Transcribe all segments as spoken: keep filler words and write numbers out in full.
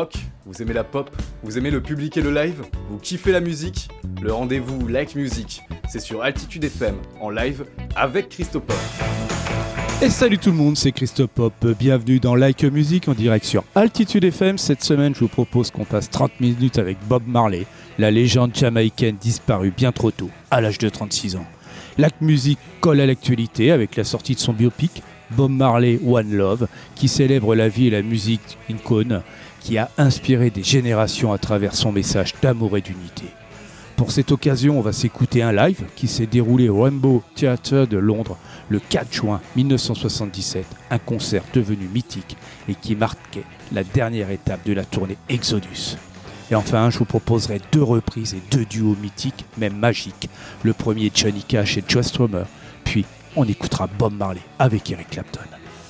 rock, vous aimez la pop, vous aimez le public et le live, vous kiffez la musique, le rendez-vous Like Music, c'est sur Altitude F M, en live, avec Christopop. Et salut tout le monde, c'est Christopop, bienvenue dans Like Music en direct sur Altitude F M. Cette semaine, je vous propose qu'on passe trente minutes avec Bob Marley, la légende jamaïcaine disparue bien trop tôt, à l'âge de trente-six ans. Like Music colle à l'actualité avec la sortie de son biopic Bob Marley One Love, qui célèbre la vie et la musique icône qui a inspiré des générations à travers son message d'amour et d'unité. Pour cette occasion, on va s'écouter un live qui s'est déroulé au Rainbow Theatre de Londres le quatre juin dix-neuf cent soixante-dix-sept, un concert devenu mythique et qui marquait la dernière étape de la tournée Exodus. Et enfin, je vous proposerai deux reprises et deux duos mythiques, même magiques. Le premier, Johnny Cash et Joe Strummer, puis on écoutera Bob Marley avec Eric Clapton.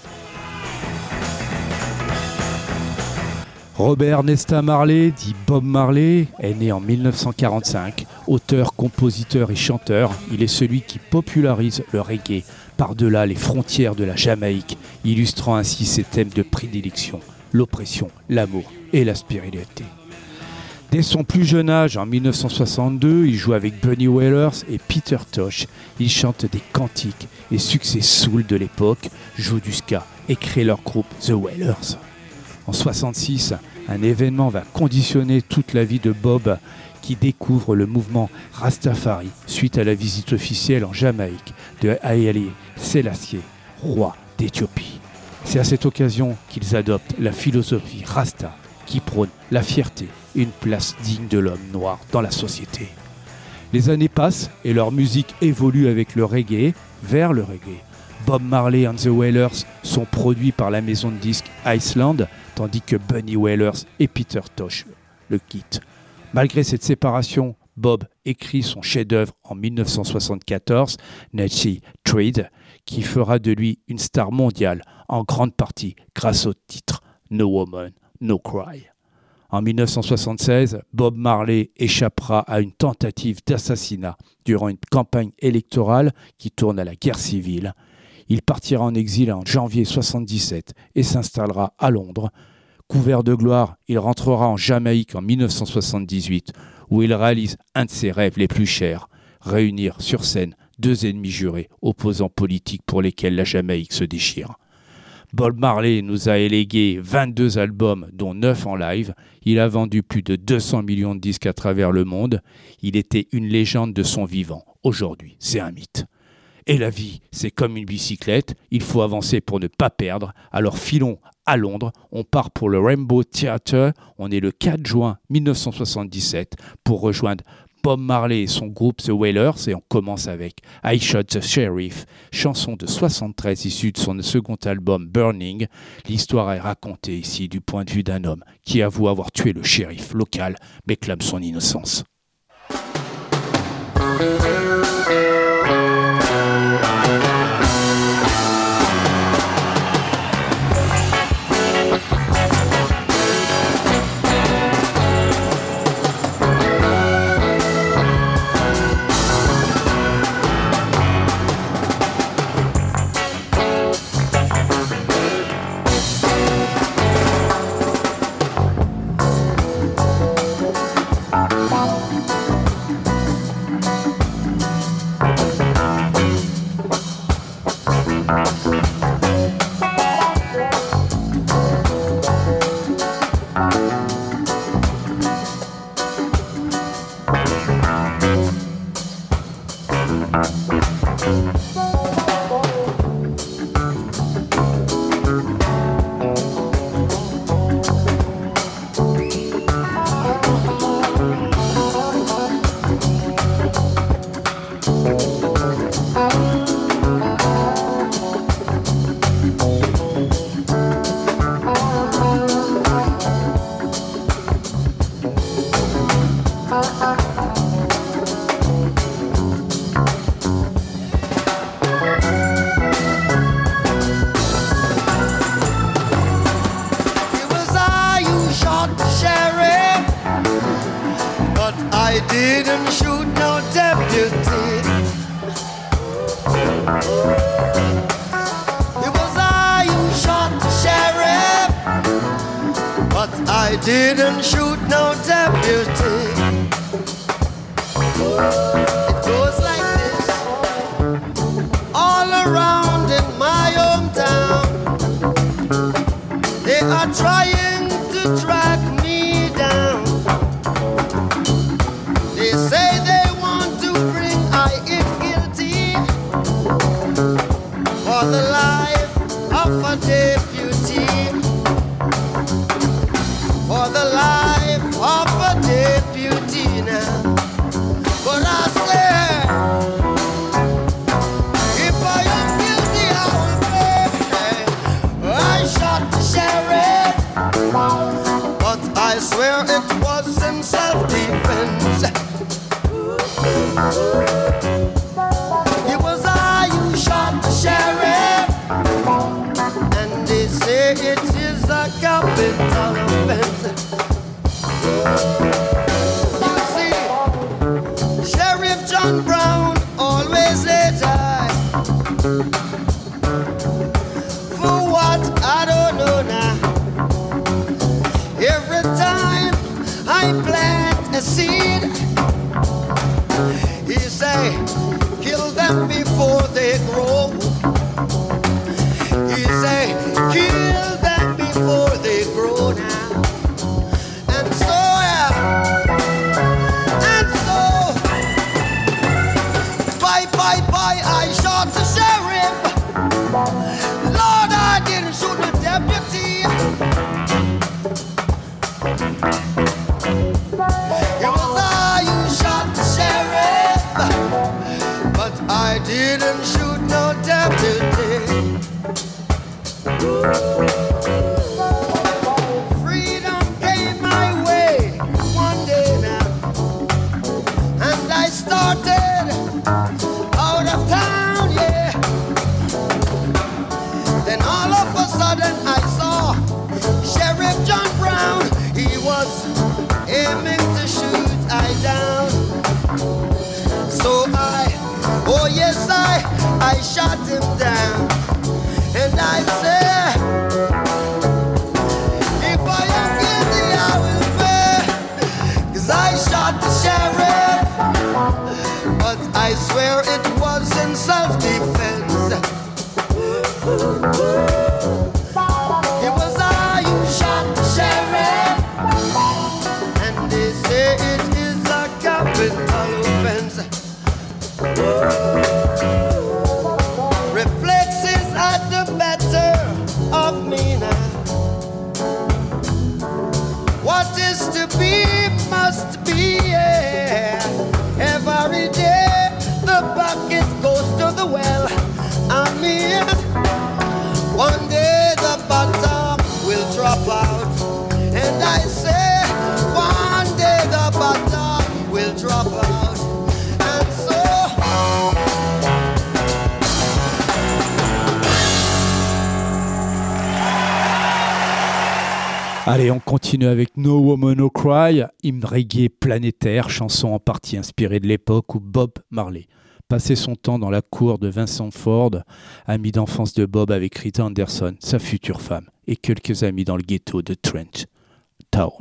Robert Nesta Marley, dit Bob Marley, est né en dix-neuf cent quarante-cinq. Auteur, compositeur et chanteur, il est celui qui popularise le reggae par-delà les frontières de la Jamaïque, illustrant ainsi ses thèmes de prédilection, l'oppression, l'amour et la spiritualité. Dès son plus jeune âge, en dix-neuf cent soixante-deux, il joue avec Bunny Wailers et Peter Tosh. Il chante des cantiques et succès soul de l'époque, joue du ska et crée leur groupe The Wailers. En soixante-six, un événement va conditionner toute la vie de Bob qui découvre le mouvement Rastafari suite à la visite officielle en Jamaïque de Haïlé Sélassié, roi d'Éthiopie. C'est à cette occasion qu'ils adoptent la philosophie Rasta qui prône la fierté et une place digne de l'homme noir dans la société. Les années passent et leur musique évolue avec le reggae vers le reggae. Bob Marley and the Wailers sont produits par la maison de disques Iceland, tandis que Bunny Wailers et Peter Tosh le quittent. Malgré cette séparation, Bob écrit son chef-d'œuvre en dix-neuf cent soixante-quatorze, Natchez Trade, qui fera de lui une star mondiale, en grande partie grâce au titre No Woman, No Cry. En dix-neuf cent soixante-seize, Bob Marley échappera à une tentative d'assassinat durant une campagne électorale qui tourne à la guerre civile. Il partira en exil en janvier soixante-dix-sept et s'installera à Londres. Couvert de gloire, il rentrera en Jamaïque en dix-neuf cent soixante-dix-huit, où il réalise un de ses rêves les plus chers, réunir sur scène deux ennemis jurés, opposants politiques pour lesquels la Jamaïque se déchire. Bob Marley nous a élégué vingt-deux albums, dont neuf en live. Il a vendu plus de deux cents millions de disques à travers le monde. Il était une légende de son vivant. Aujourd'hui, c'est un mythe. Et la vie, c'est comme une bicyclette, il faut avancer pour ne pas perdre. Alors filons à Londres, on part pour le Rainbow Theatre, on est le quatre juin dix-neuf cent soixante-dix-sept pour rejoindre Bob Marley et son groupe The Wailers, et on commence avec I Shot the Sheriff, chanson de soixante-treize issue de son second album Burning. L'histoire est racontée ici du point de vue d'un homme qui avoue avoir tué le shérif local mais clame son innocence. didn't shoot no deputy. It goes like this. All around in my hometown, they are trying to track me down. They say they want to bring I in guilty for the life of a deputy. For the life of a deputy now. But I say, if I am guilty, I will pay. I shot the sheriff, but I swear it was in self-defense. It was I who shot the sheriff, and they say it is a capital offense. You see, Sheriff John Brown always says I. For what? I don't know now. Every time I plant a seed, he say, kill them before they grow. He say, kill them before they grow now. And so, yeah, and so, bye, bye, bye, I shot the sheriff. Lord, I didn't shoot the deputy. It was I who shot the sheriff, but I didn't shoot no deputy. Freedom came my way one day now, and I started out of town, yeah. Then all of a sudden I saw Sheriff John Brown. He was aiming to shoot I down. So I, oh yes I, I shot him down. And I say, if I am guilty, I will pay. Cause I shot the sheriff, but I swear it was in self-defense. It was I who shot the sheriff, and they say it is a capital offense. Reflexes at the better of me now. What is to be must be, yeah. Every day the bucket goes to the well. I mean, one day the bottom will drop out. And I say, one day the bottom will drop out. And so Allez, on continue avec No Woman No Cry, hymne reggae planétaire, chanson en partie inspirée de l'époque où Bob Marley passait son temps dans la cour de Vincent Ford, ami d'enfance de Bob avec Rita Anderson, sa future femme, et quelques amis dans le ghetto de Trench Town.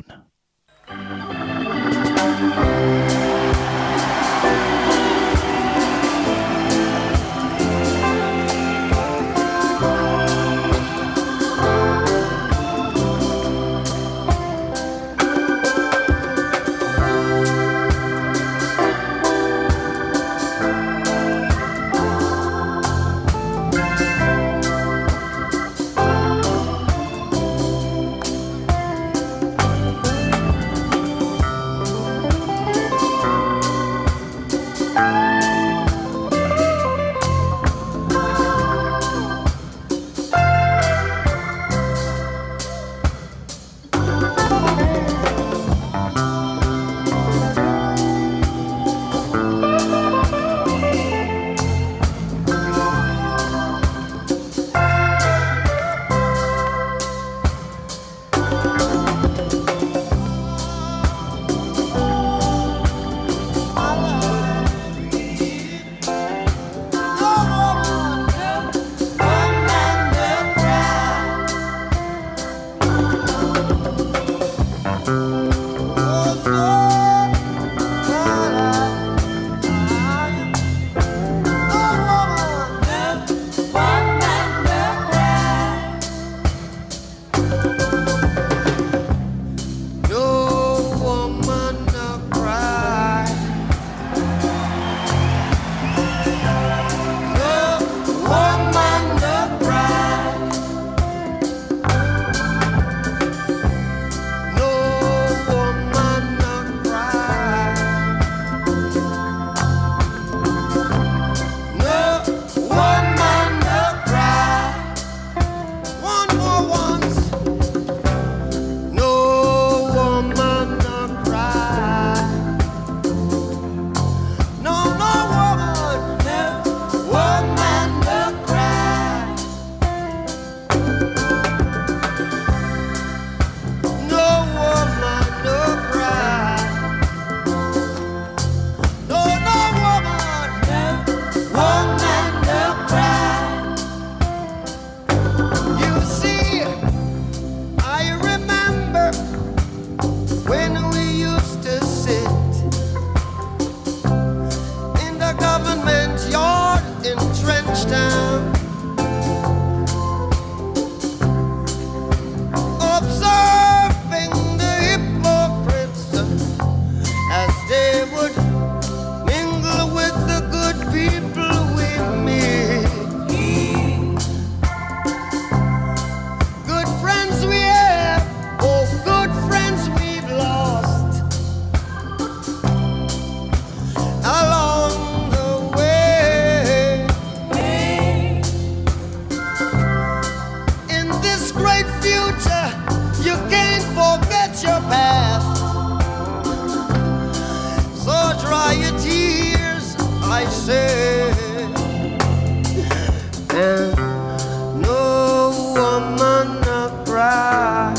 I say, and no woman no cry,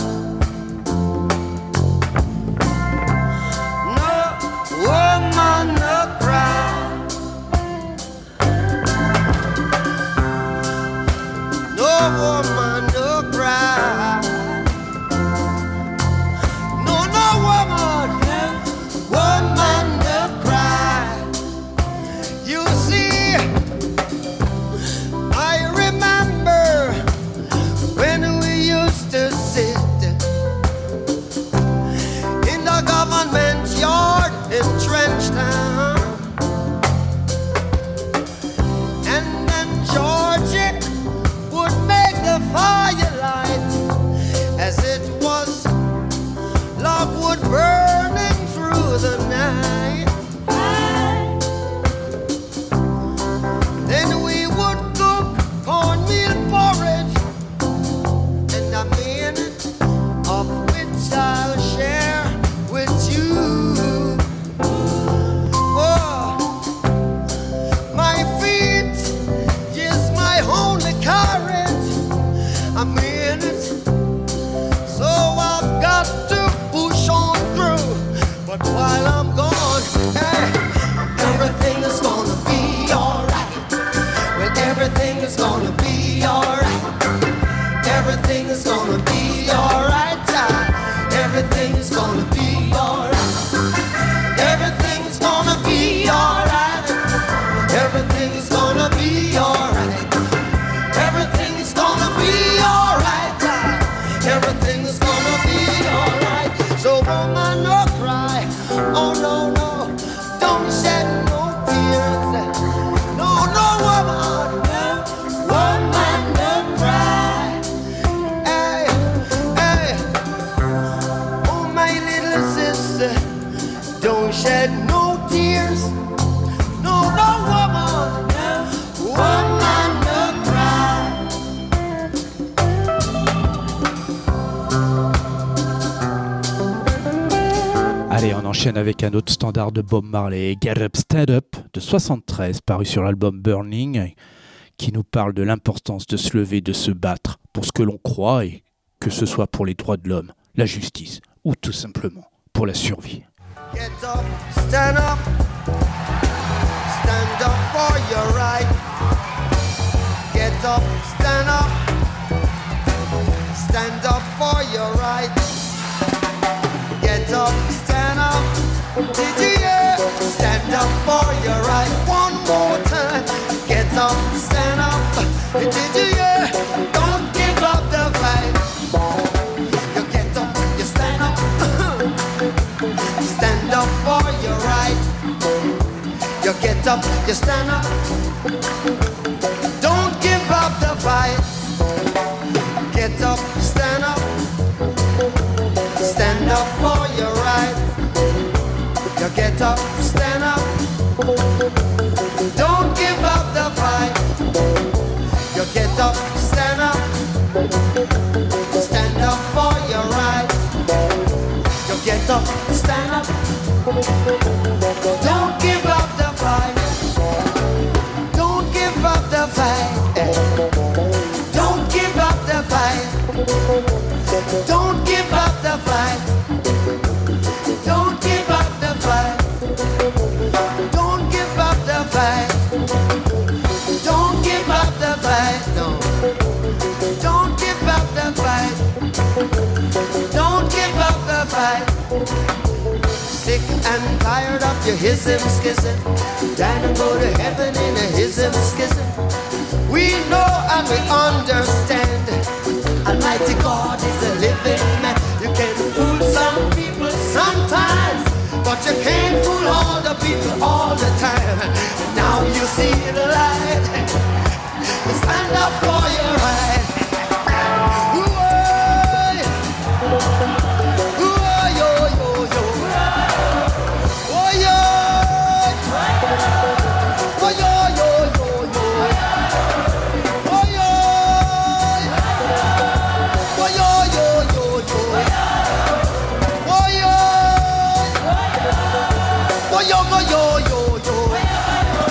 no woman no cry, no woman no cry, no no woman, woman no cry. You see, I remember when we used to sit in the government yard in Trenchtown, and then Georgie would make the firelight as it was logwood burning through the night. Then we would cook cornmeal porridge, and a minute of which I'll share with you. Oh, my feet is my only courage. A minute, so I've got to push on through. But while I'm gone, hey, everything is gonna be alright. Well, everything is gonna be alright. Everything is gonna be alright. Everything is gonna be alright. Everything is gonna be alright. Everything is gonna be alright. Everything is gonna be alright. Everything is gonna be alright. So woman, no cry. Oh no no, don't shed no tears. No no woman, woman, no cry. Hey hey, oh my little sister, don't shed no tears. No no woman, woman, no cry. Allez, on enchaîne avec un autre standard de Bob Marley, Get Up, Stand Up, de soixante-treize, paru sur l'album Burning, qui nous parle de l'importance de se lever, de se battre pour ce que l'on croit, et que ce soit pour les droits de l'homme, la justice, ou tout simplement pour la survie. Get up, stand up, stand up for your right. Get up, stand up, stand up for your right. Get up, stand up, did you hear? Stand up for your right. One more time. Get up, stand up, did you hear? Don't give up the fight. You get up, you stand up. Stand up for your right. You get up, you stand up. Don't give up the fight. Get up, stand up. Stand up for your right. You get up, stand up. Don't give up the fight. You get up, stand up. Stand up for your right. You get up, stand up. Don't give up the fight. Don't give up the fight. Don't give up the fight. Don't give up the fight. Don't give up the fight. Don't give up the fight. Don't give up the fight. No. Don't give up the fight. Don't give up the fight. Sick and tired of your hism schism, dying to go to heaven in a hism schism. We know and we understand Almighty God is a living man. You can fool some people sometimes, but you can't fool all the people all the time. Now you see the light. Stand up for your right. Ooh-oy. Ooh-oy, yo, yo, yo. Oh-yo. Oh-yo, yo, yo, yo. Oh-yo. Oh-yo, yo, yo, yo. Oh-yo. Oh-yo, yo, yo, yo.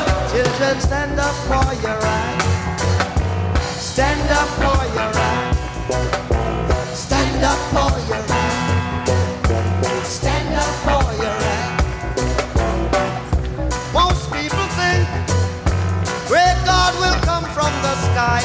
then stand up for your right. Stand up for your right. Stand up for your right. Stand up for your right. Most people think great God will come from the sky,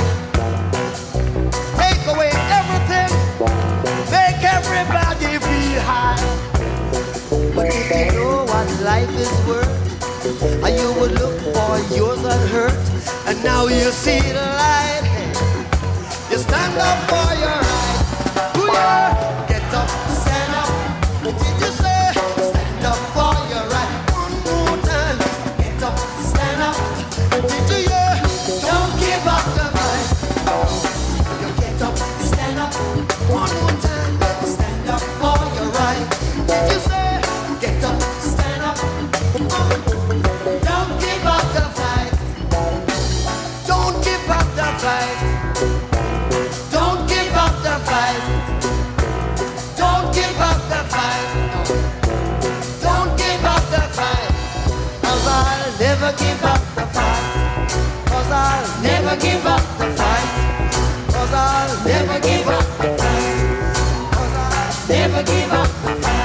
take away everything, make everybody feel high. But if you know what life is worth, you would look for yours unhurt, and now you see the light. You stand up for your right. Ooh, yeah. Get up, stand up. What did you say? Stand up for your right. One more time. Get up, stand up. What did you hear? Don't give up the fight. You get up, stand up. One more time. Stand up for your right. Did you say? Get up, stand up. Don't give up the fight. Don't give up the fight. Don't give up the fight. Don't give up the fight. Don't give up the fight. Cause I'll never give up the fight. Cause I'll never give up the fight. Cause I'll never give up the fight. Cause I'll never give up the fight.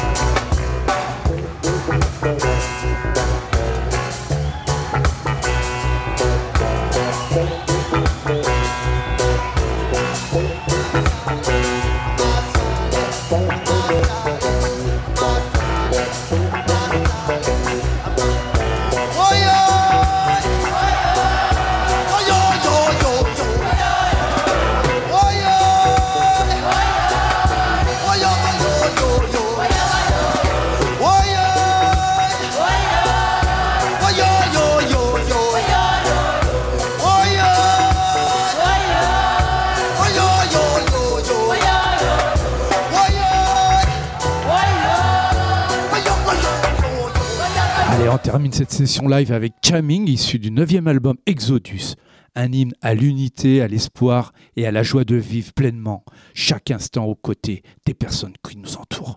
On termine cette session live avec Jamming, issu du neuvième album Exodus, un hymne à l'unité, à l'espoir et à la joie de vivre pleinement, chaque instant aux côtés des personnes qui nous entourent.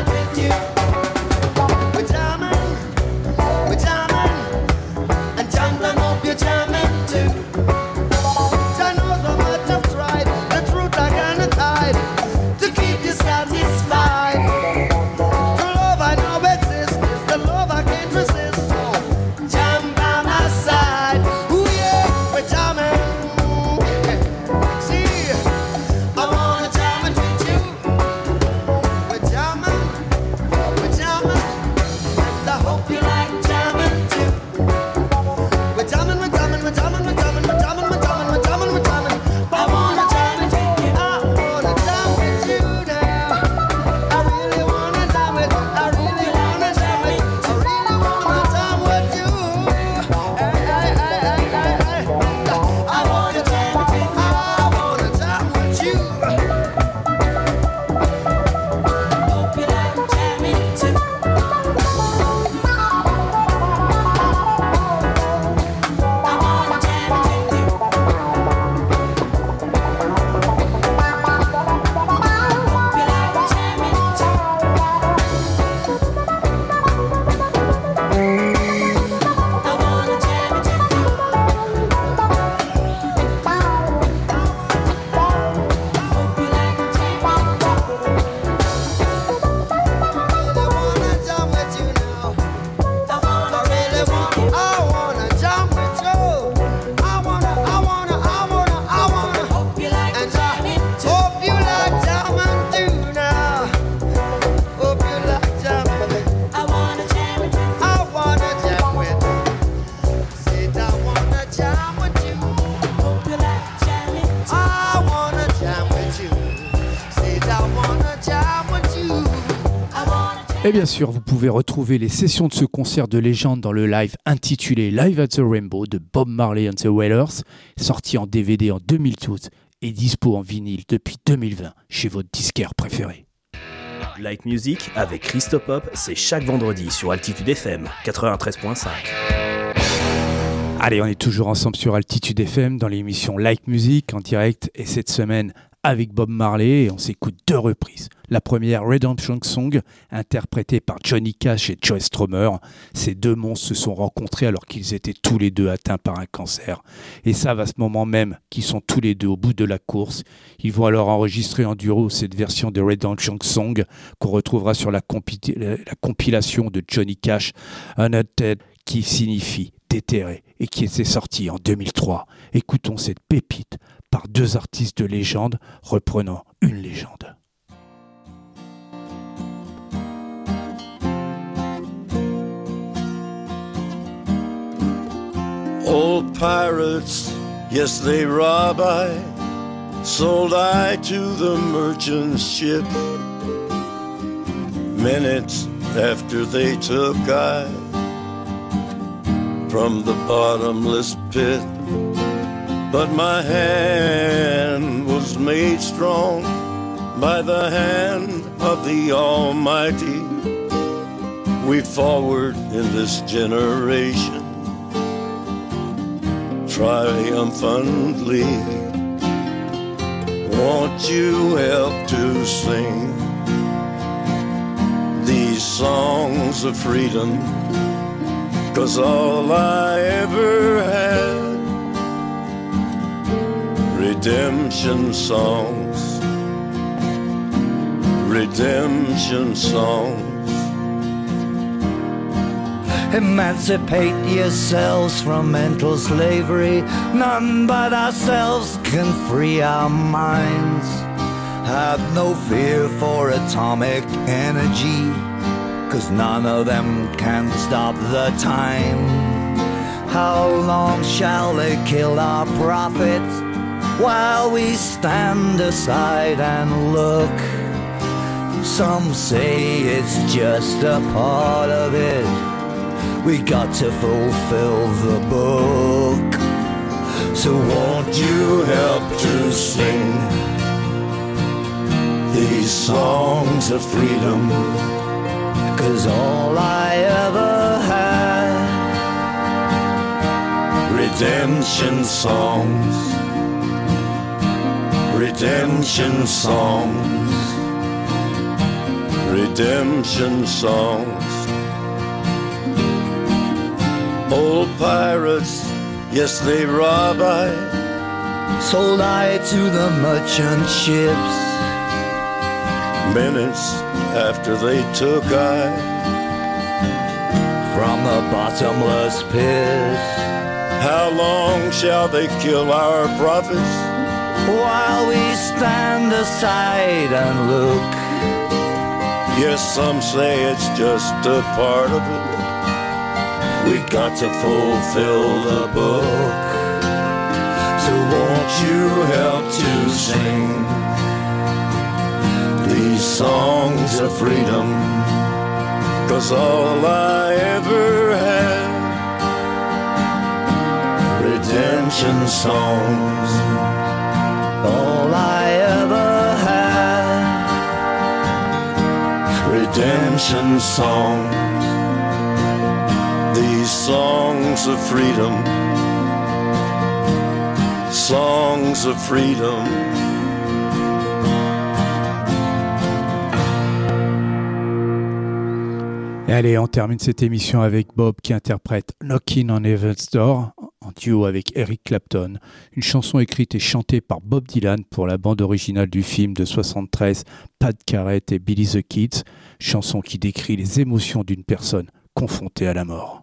Jamming Et bien sûr, vous pouvez retrouver les sessions de ce concert de légende dans le live intitulé Live at the Rainbow de Bob Marley and the Wailers, sorti en D V D en deux mille douze et dispo en vinyle depuis deux mille vingt chez votre disquaire préféré. Like Music avec Christopop, c'est chaque vendredi sur Altitude F M quatre-vingt-treize virgule cinq. Allez, on est toujours ensemble sur Altitude F M dans l'émission Like Music en direct et cette semaine avec Bob Marley et on s'écoute deux reprises. La première, Redemption Song, interprétée par Johnny Cash et Joe Strummer. Ces deux monstres se sont rencontrés alors qu'ils étaient tous les deux atteints par un cancer. Et ça va à ce moment même qu'ils sont tous les deux au bout de la course. Ils vont alors enregistrer en duo cette version de Redemption Song qu'on retrouvera sur la, compi- la compilation de Johnny Cash, Undead, qui signifie déterré et qui était sortie en deux mille trois. Écoutons cette pépite par deux artistes de légende reprenant une légende. Old pirates, yes they rob I, sold I to the merchant ship. Minutes after they took I from the bottomless pit. But my hand was made strong by the hand of the Almighty. We forward in this generation triumphantly. Won't you help to sing these songs of freedom? 'Cause all I ever had, redemption songs, redemption songs. Emancipate yourselves from mental slavery. None but ourselves can free our minds. Have no fear for atomic energy, 'cause none of them can stop the time. How long shall they kill our prophets while we stand aside and look? Some say it's just a part of it. We got to fulfill the book. So won't you help to sing these songs of freedom? 'Cause all I ever had, redemption songs, redemption songs, redemption songs. Old pirates, yes they rob I, sold I to the merchant ships. Minutes after they took I from the bottomless pit. How long shall they kill our prophets while we stand aside and look? Yes, some say it's just a part of it. We got to fulfill the book. So won't you help to sing these songs of freedom? 'Cause all I ever had, redemption songs. All I ever had, redemption songs. These songs of freedom, songs of freedom. Et allez, on termine cette émission avec Bob qui interprète Knockin' on Heaven's Door en duo avec Eric Clapton, une chanson écrite et chantée par Bob Dylan pour la bande originale du film de soixante-treize Pat Garrett et Billy the Kids, chanson qui décrit les émotions d'une personne confrontée à la mort.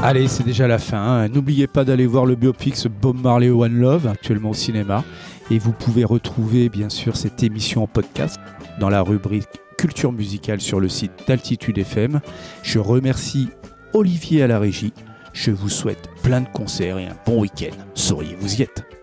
Allez, c'est déjà la fin. Hein. N'oubliez pas d'aller voir le biopic Bob Marley One Love, actuellement au cinéma. Et vous pouvez retrouver, bien sûr, cette émission en podcast dans la rubrique Culture musicale sur le site d'Altitude F M. Je remercie Olivier à la régie. Je vous souhaite plein de concerts et un bon week-end. Souriez, vous y êtes.